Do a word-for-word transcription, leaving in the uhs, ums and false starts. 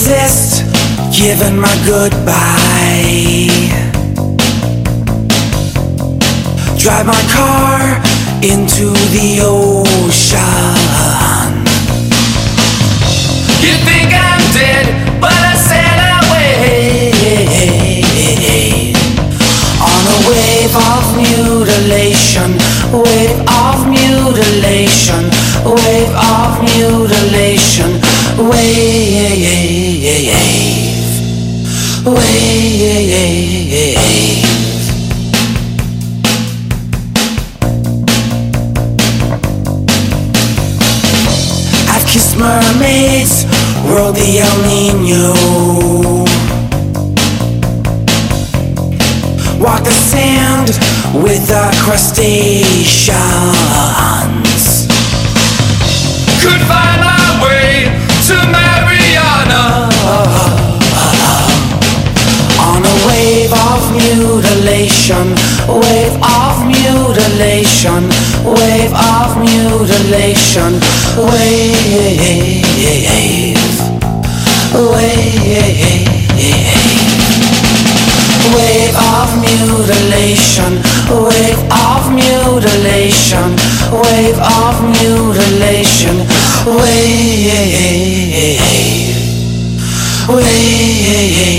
resist giving my goodbye. Drive my car into the ocean. You think I'm dead, but I sail away on a wave of mutilation, wave of mutilation, wave of mutilation, wave, wave. I've kissed mermaids, rode the El Nino, walk the sand with the crustaceans. Could find my way to Mariana on a wave of mutilation, wave of mutilation, wave of mutilation, wave, wave. Wave of mutilation, wave of mutilation, wave of mutilation, wave, wave.